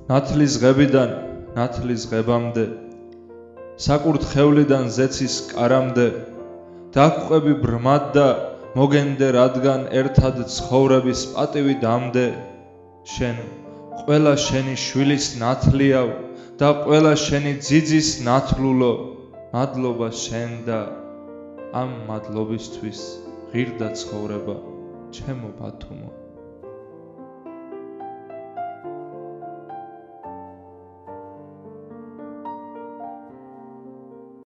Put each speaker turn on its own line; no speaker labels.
ნათლის ღებიდან ნათლის ღებამდე საკურთხევლიდან ზეცის კარამდე დაგვყვები ბრმად და მოგენდე რადგან ერთად ცხოვრების პატივი დამდე შენ ყველა შენი შვილის ნათლიავ და ყველა შენი ძიძის ნათლულო მადლობა შენ და ამ მადლობისთვის ღირდა ცხოვრება ჩემო ბათუმო